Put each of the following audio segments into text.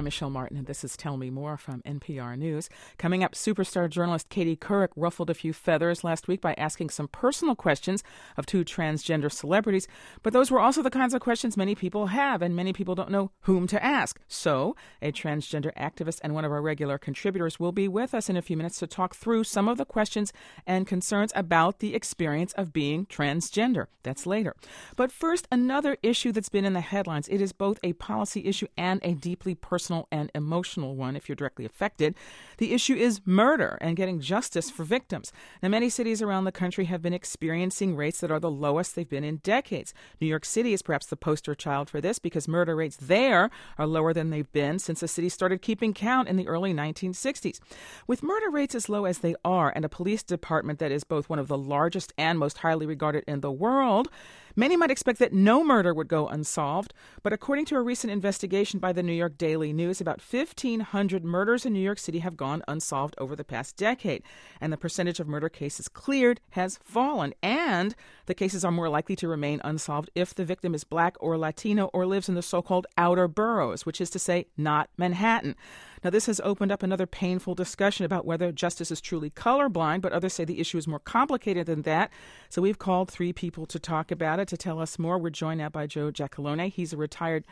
I'm Michelle Martin, and this is Tell Me More from NPR News. Coming up, superstar journalist Katie Couric ruffled a few feathers last week by asking some personal questions of two transgender celebrities. But those were also the kinds of questions many people have, and many people don't know whom to ask. So, a transgender activist and one of our regular contributors will be with us in a few minutes to talk through some of the questions and concerns about the experience of being transgender. That's later. But first, another issue that's been in the headlines. It is both a policy issue and a deeply personal and emotional one if you're directly affected. The issue is murder and getting justice for victims. Now, many cities around the country have been experiencing rates that are the lowest they've been in decades. New York City is perhaps the poster child for this because murder rates there are lower than they've been since the city started keeping count in the early 1960s. With murder rates as low as they are and a police department that is both one of the largest and most highly regarded in the world, many might expect that no murder would go unsolved, but according to a recent investigation by the New York Daily News, about 1,500 murders in New York City have gone unsolved over the past decade, and the percentage of murder cases cleared has fallen, and the cases are more likely to remain unsolved if the victim is Black or Latino or lives in the so-called outer boroughs, which is to say, not Manhattan. Now, this has opened up another painful discussion about whether justice is truly colorblind, but others say the issue is more complicated than that. So we've called three people to talk about it. To tell us more, we're joined now by Joe Giacalone. He's a retired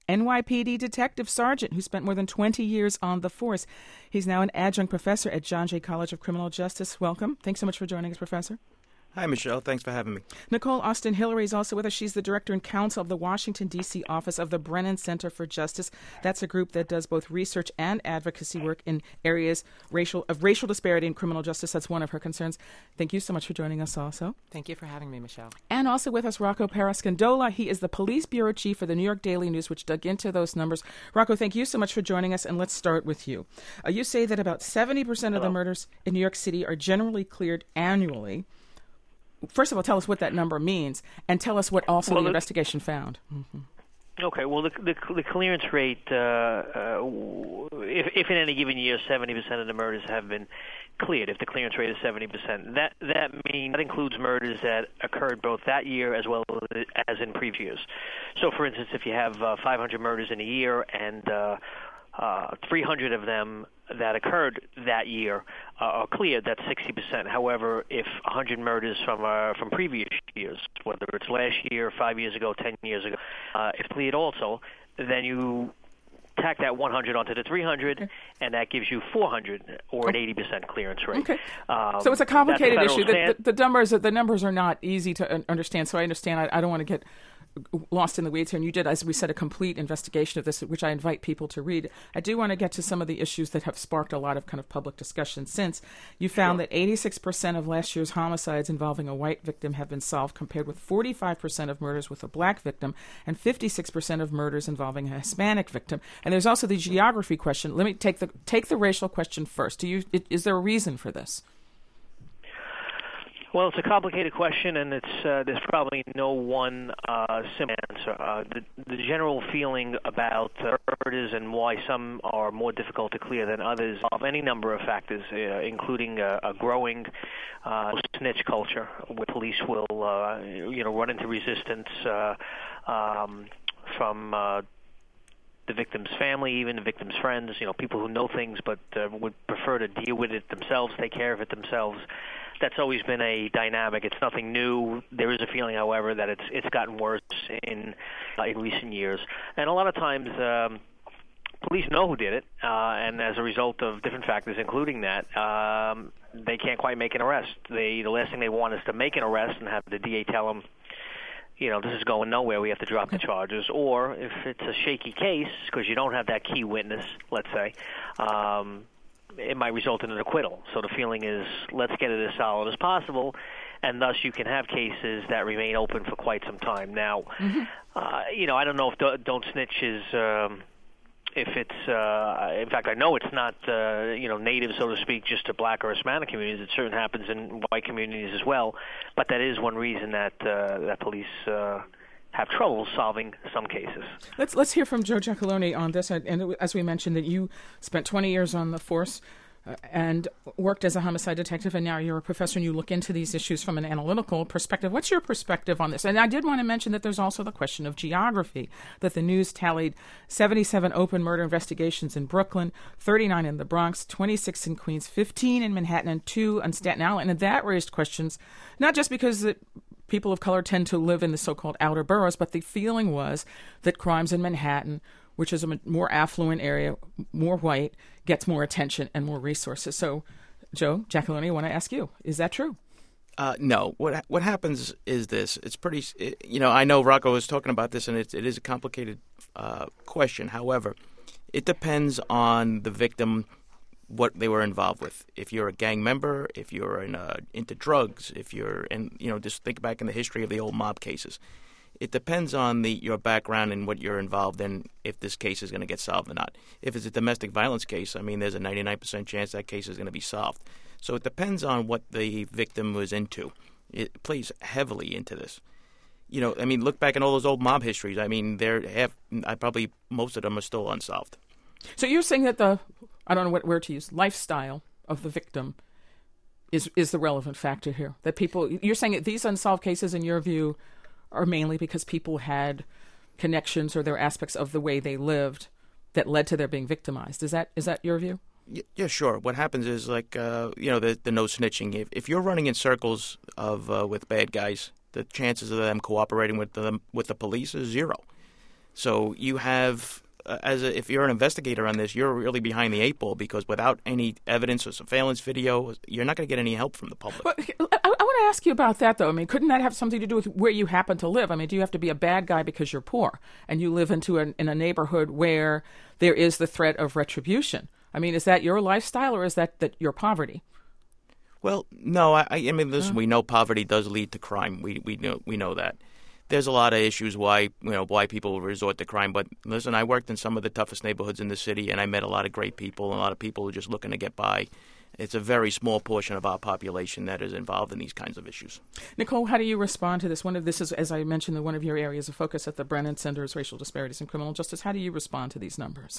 NYPD detective sergeant who spent more than 20 years on the force. He's now an adjunct professor at John Jay College of Criminal Justice. Welcome. Thanks so much for joining us, Professor. Hi, Michelle. Thanks for having me. Nicole Austin Hillary is also with us. She's the director and counsel of the Washington, D.C. office of the Brennan Center for Justice. That's a group that does both research and advocacy work in areas of racial disparity in criminal justice. That's one of her concerns. Thank you so much for joining us also. Thank you for having me, Michelle. And also with us, Rocco Parascandola. He is the police bureau chief for the New York Daily News, which dug into those numbers. Rocco, thank you so much for joining us, and let's start with you. You say that about 70% of the murders in New York City are generally cleared annually. First of all, tell us what that number means, and tell us what also the investigation found. Mm-hmm. Okay, well, the clearance rate, if in any given year 70% of the murders have been cleared, if the clearance rate is 70%, that includes murders that occurred both that year as well as in previous years. So, for instance, if you have 500 murders in a year and 300 of them that occurred that year are cleared, that's 60%. However, if 100 murders from previous years, whether it's last year, 5 years ago, 10 years ago, if cleared also, then you tack that 100 onto the 300, and that gives you 400 or an 80% clearance rate. Okay. So it's a complicated issue. The numbers are not easy to understand, so I understand. I don't want to get lost in the weeds here, and you did, as we said, a complete investigation of this, which I invite people to read. I do want to get to some of the issues that have sparked a lot of kind of public discussion since. You found that 86% of last year's homicides involving a white victim have been solved, compared with 45% of murders with a black victim and 56% of murders involving a Hispanic victim. And there's also the geography question. Let me take the racial question first. Is there a reason for this? Well, it's a complicated question, and there's probably no one simple answer. The general feeling about murders and why some are more difficult to clear than others of any number of factors, including a growing snitch culture, where police will run into resistance from the victim's family, even the victim's friends, people who know things but would prefer to deal with it themselves, take care of it themselves. That's always been a dynamic. It's nothing new. There is a feeling, however, that it's gotten worse in recent years. And a lot of times police know who did it, and as a result of different factors, including that, they can't quite make an arrest. The last thing they want is to make an arrest and have the DA tell them, this is going nowhere, we have to drop the charges. Or if it's a shaky case, because you don't have that key witness, let's say, it might result in an acquittal. So the feeling is, let's get it as solid as possible, and thus you can have cases that remain open for quite some time. Now, I don't know if Don't Snitch is, if it's, in fact, I know it's not, native, so to speak, just to black or Hispanic communities. It certainly happens in white communities as well, but that is one reason that police have trouble solving some cases. Let's hear from Joe Giacalone on this. And as we mentioned, that you spent 20 years on the force. and worked as a homicide detective, and now you're a professor and you look into these issues from an analytical perspective. What's your perspective on this? And I did want to mention that there's also the question of geography, that the news tallied 77 open murder investigations in Brooklyn, 39 in the Bronx, 26 in Queens, 15 in Manhattan, and 2 on Staten Island. And that raised questions, not just because people of color tend to live in the so-called outer boroughs, but the feeling was that crimes in Manhattan, which is a more affluent area, more white, gets more attention and more resources. So, Joe Giacalone, I want to ask you, is that true? No. What happens is this. It's pretty, I know Rocco was talking about this, and it is a complicated question. However, it depends on the victim, what they were involved with. If you're a gang member, if you're into drugs, if you're just think back in the history of the old mob cases. It depends on your background and what you're involved in if this case is going to get solved or not. If it's a domestic violence case, there's a 99% chance that case is going to be solved. So it depends on what the victim was into. It plays heavily into this. Look back at all those old mob histories. Probably most of them are still unsolved. So you're saying that I don't know what word to use, lifestyle of the victim is the relevant factor here. That you're saying that these unsolved cases, in your view, are mainly because people had connections or there were aspects of the way they lived that led to their being victimized. Is that your view? Yeah, sure. What happens is the no snitching. If you're running in circles with bad guys, the chances of them cooperating with the police is zero. So you have if you're an investigator on this, you're really behind the eight ball, because without any evidence or surveillance video, you're not going to get any help from the public. But I want to ask you about that, though. Couldn't that have something to do with where you happen to live? Do you have to be a bad guy because you're poor and you live in a neighborhood where there is the threat of retribution? Is that your lifestyle, or is that your poverty? Well, no. Listen, we know poverty does lead to crime. We know that. There's a lot of issues why people resort to crime. But listen, I worked in some of the toughest neighborhoods in the city, and I met a lot of great people, and a lot of people who are just looking to get by. It's a very small portion of our population that is involved in these kinds of issues. Nicole, how do you respond to this? This is, as I mentioned, one of your areas of focus at the Brennan Center is racial disparities in criminal justice. How do you respond to these numbers?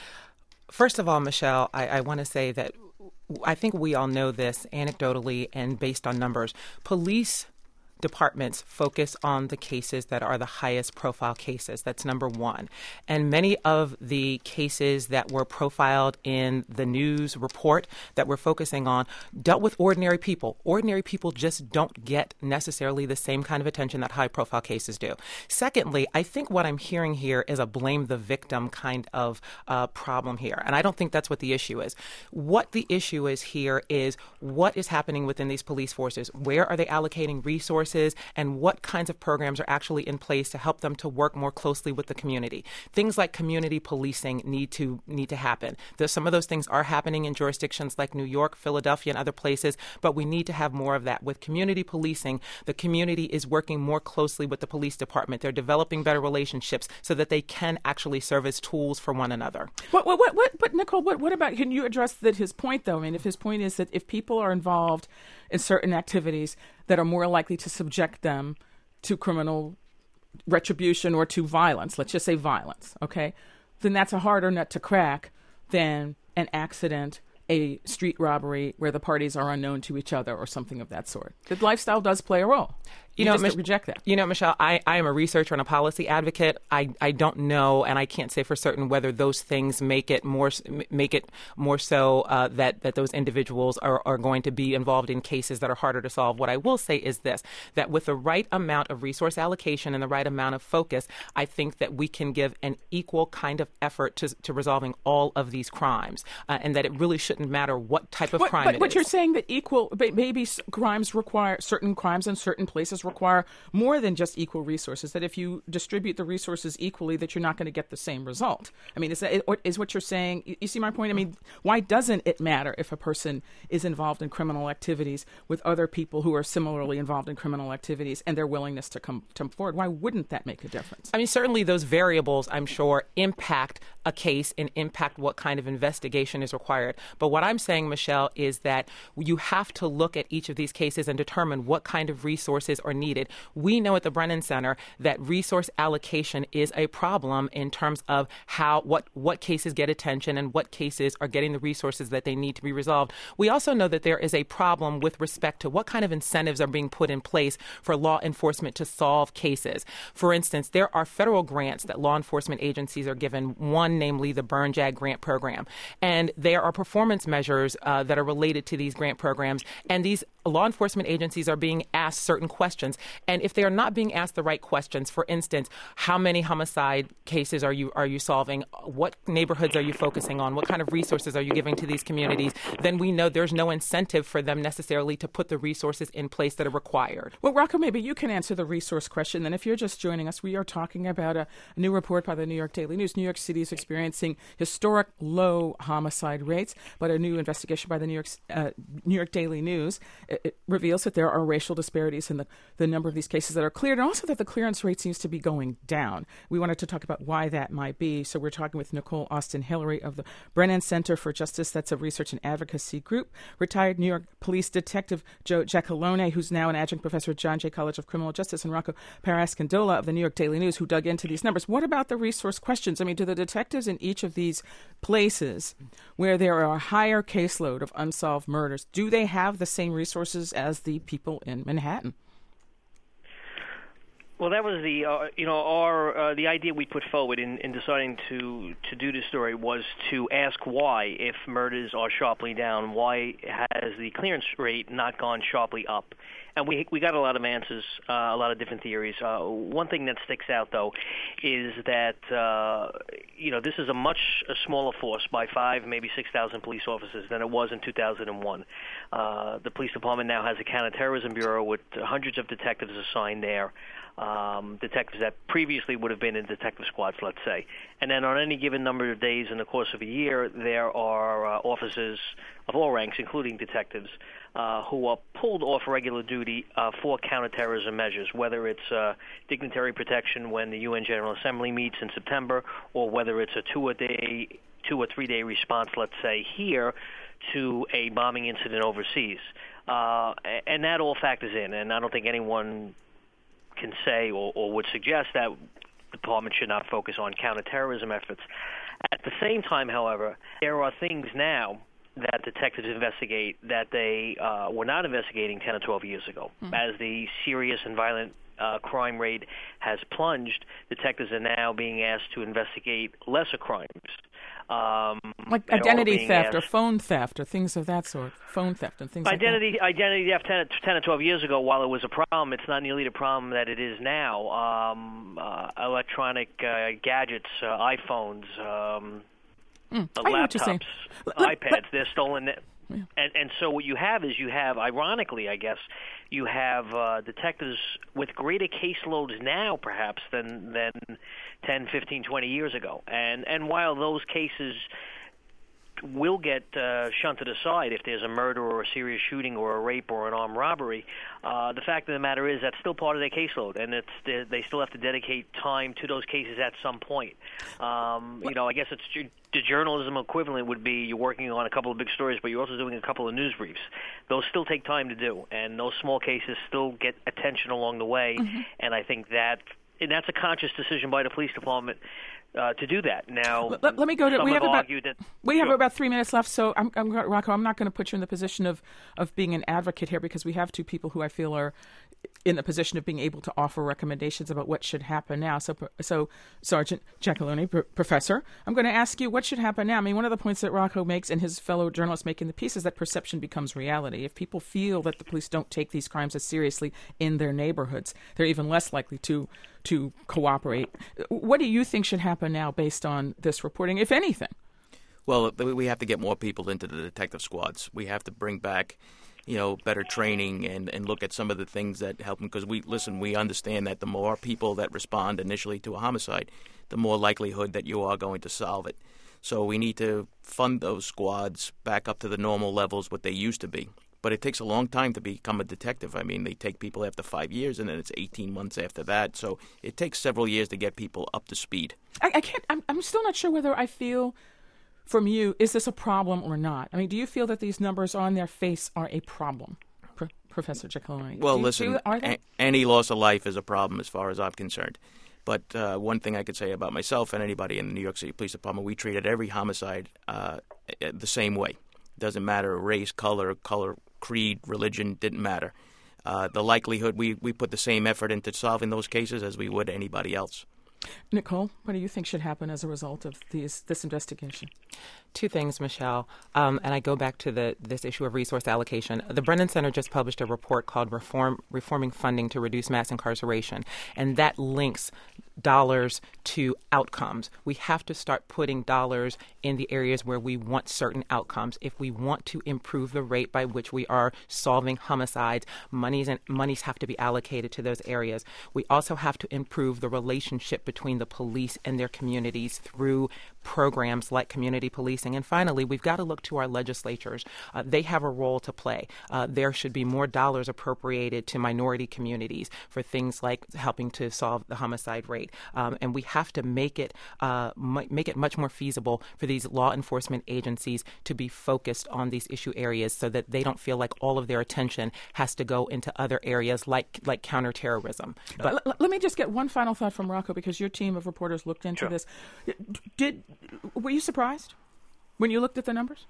First of all, Michelle, I want to say that I think we all know this anecdotally and based on numbers. Police departments focus on the cases that are the highest profile cases. That's number one. And many of the cases that were profiled in the news report that we're focusing on dealt with ordinary people. Ordinary people just don't get necessarily the same kind of attention that high profile cases do. Secondly, I think what I'm hearing here is a blame the victim kind of problem here. And I don't think that's what the issue is. What the issue is here is what is happening within these police forces. Where are they allocating resources? And what kinds of programs are actually in place to help them to work more closely with the community. Things like community policing need to happen. Some of those things are happening in jurisdictions like New York, Philadelphia, and other places, but we need to have more of that. With community policing, the community is working more closely with the police department. They're developing better relationships so that they can actually serve as tools for one another. But Nicole, what about, can you address his point, though? If his point is that if people are involved in certain activities that are more likely to subject them to criminal retribution or to violence, let's just say violence, okay, then that's a harder nut to crack than an accident, a street robbery where the parties are unknown to each other or something of that sort. The lifestyle does play a role. You just reject that. Michelle, I am a researcher and a policy advocate. I don't know, and I can't say for certain whether those things make it more so that those individuals are going to be involved in cases that are harder to solve. What I will say is this, that with the right amount of resource allocation and the right amount of focus, I think that we can give an equal kind of effort to resolving all of these crimes, and that it really shouldn't matter what type of crime it is. But you're saying that maybe certain crimes in certain places require more than just equal resources, that if you distribute the resources equally, that you're not going to get the same result. Is what you're saying, you see my point? Why doesn't it matter if a person is involved in criminal activities with other people who are similarly involved in criminal activities and their willingness to come forward? Why wouldn't that make a difference? Certainly those variables, I'm sure, impact a case and impact what kind of investigation is required. But what I'm saying, Michelle, is that you have to look at each of these cases and determine what kind of resources are needed. We know at the Brennan Center that resource allocation is a problem in terms of what cases get attention and what cases are getting the resources that they need to be resolved. We also know that there is a problem with respect to what kind of incentives are being put in place for law enforcement to solve cases. For instance, there are federal grants that law enforcement agencies are given, one namely the Burn JAG grant program. And there are performance measures that are related to these grant programs. And these law enforcement agencies are being asked certain questions. And if they are not being asked the right questions, for instance, how many homicide cases are you solving? What neighborhoods are you focusing on? What kind of resources are you giving to these communities? Then we know there's no incentive for them necessarily to put the resources in place that are required. Well, Rocco, maybe you can answer the resource question. Then if you're just joining us, we are talking about a new report by the New York Daily News. New York City is experiencing historic low homicide rates, but a new investigation by the New York Daily News it reveals that there are racial disparities in the number of these cases that are cleared, and also that the clearance rate seems to be going down. We wanted to talk about why that might be. So we're talking with Nicole Austin Hillary of the Brennan Center for Justice. That's a research and advocacy group. Retired New York Police Detective Joe Giacalone, who's now an adjunct professor at John Jay College of Criminal Justice, and Rocco Parascandola of the New York Daily News, who dug into these numbers. What about the resource questions? I mean, do the detectives in each of these places where there are a higher caseload of unsolved murders, do they have the same resources as the people in Manhattan? Well, that was the the idea we put forward in deciding to do this story was to ask why, if murders are sharply down, why has the clearance rate not gone sharply up? And we got a lot of answers, a lot of different theories. One thing that sticks out, though, is that this is a much smaller force by 5,000, maybe 6,000 police officers than it was in 2001. The police department now has a counterterrorism bureau with hundreds of detectives assigned there. Detectives that previously would have been in detective squads, let's say. And then on any given number of days in the course of a year, there are officers of all ranks, including detectives, who are pulled off regular duty for counterterrorism measures, whether it's dignitary protection when the UN General Assembly meets in September, or whether it's a 2 or 3 day response, let's say here, to a bombing incident overseas. And that all factors in, and I don't think anyone can say or would suggest that the department should not focus on counterterrorism efforts. At the same time, however, there are things now that detectives investigate that they were not investigating 10 or 12 years ago. As the serious and violent crime rate has plunged, detectives are now being asked to investigate lesser crimes. Like identity theft or phone theft or things of that sort. Phone theft and things like that. Identity theft 10 or 12 years ago, while it was a problem, it's not nearly the problem that it is now. Electronic gadgets, iPhones, laptops, iPads, they're stolen. Yeah. And so what you have is ironically, I guess, you have detectives with greater caseloads now, perhaps, than 10, 15, 20 years ago. And while those cases will get shunted aside if there's a murder or a serious shooting or a rape or an armed robbery, the fact of the matter is that's still part of their caseload, and they still have to dedicate time to those cases at some point. I guess it's the journalism equivalent would be you're working on a couple of big stories, but you're also doing a couple of news briefs. Those still take time to do, and those small cases still get attention along the way, and I think that's a conscious decision by the police department to do that. Now, let me go to. We have sure. about 3 minutes left, so Rocco, I'm not going to put you in the position of being an advocate here, because we have two people who I feel are in the position of being able to offer recommendations about what should happen now. So Sergeant Giacalone, Professor, I'm going to ask you what should happen now. I mean, one of the points that Rocco makes and his fellow journalists make in the piece is that perception becomes reality. If people feel that the police don't take these crimes as seriously in their neighborhoods, they're even less likely to cooperate. What do you think should happen now based on this reporting, if anything? Well, we have to get more people into the detective squads. We have to bring back, better training and look at some of the things that help them. Because we understand that the more people that respond initially to a homicide, the more likelihood that you are going to solve it. So we need to fund those squads back up to the normal levels, what they used to be. But it takes a long time to become a detective. I mean, they take people after 5 years, and then it's 18 months after that. So it takes several years to get people up to speed. I'm still not sure whether I feel from you, is this a problem or not? I mean, do you feel that these numbers on their face are a problem, Professor Giacalone? Well, listen, any loss of life is a problem as far as I'm concerned. But one thing I could say about myself and anybody in the New York City Police Department, we treated every homicide the same way. Doesn't matter race, color, creed, religion, didn't matter. The likelihood, we put the same effort into solving those cases as we would anybody else. Nicole, what do you think should happen as a result of this investigation? Two things, Michelle, and I go back to this issue of resource allocation. The Brennan Center just published a report called Reforming Funding to Reduce Mass Incarceration, and that links dollars to outcomes. We have to start putting dollars in the areas where we want certain outcomes. If we want to improve the rate by which we are solving homicides, monies have to be allocated to those areas. We also have to improve the relationship between the police and their communities through programs like community policing. And finally, we've got to look to our legislatures. They have a role to play. There should be more dollars appropriated to minority communities for things like helping to solve the homicide rate. And we have to make it much more feasible for these law enforcement agencies to be focused on these issue areas so that they don't feel like all of their attention has to go into other areas like counterterrorism. But let me just get one final thought from Rocco, because your team of reporters looked into this. Were you surprised when you looked at the numbers?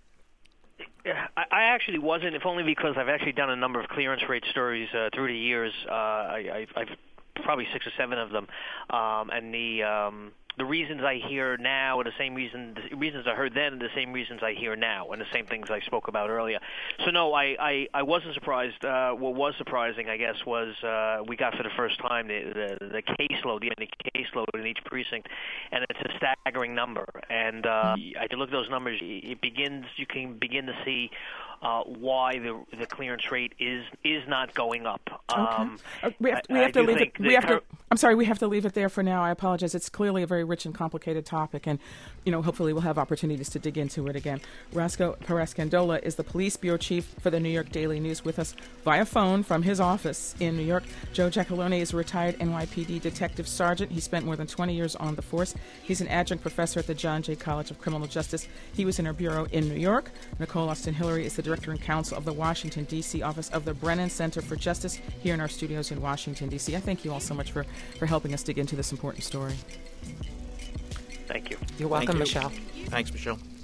I actually wasn't, if only because I've actually done a number of clearance rate stories through the years. I've probably 6 or 7 of them, and the reasons I hear now are the same reasons I heard then, and the same reasons I hear now, and the same things I spoke about earlier. So no, I wasn't surprised. What was surprising, I guess, was we got for the first time the caseload, the caseload in each precinct, and it's a staggering number. And I had to look at those numbers. You can begin to see why the clearance rate is not going up. Okay. We have to leave it. I'm sorry, we have to leave it there for now. I apologize. It's clearly a very rich and complicated topic, and hopefully we'll have opportunities to dig into it again. Roscoe Perez-Candola is the police bureau chief for the New York Daily News, with us via phone from his office in New York. Joe Giacalone is a retired NYPD detective sergeant. He spent more than 20 years on the force. He's an adjunct professor at the John Jay College of Criminal Justice. He was in our bureau in New York. Nicole Austin Hillary is the director and counsel of the Washington, D.C. office of the Brennan Center for Justice here in our studios in Washington, D.C. I thank you all so much for helping us dig into this important story. Thank you. You're welcome, Michelle. Thanks, Michelle.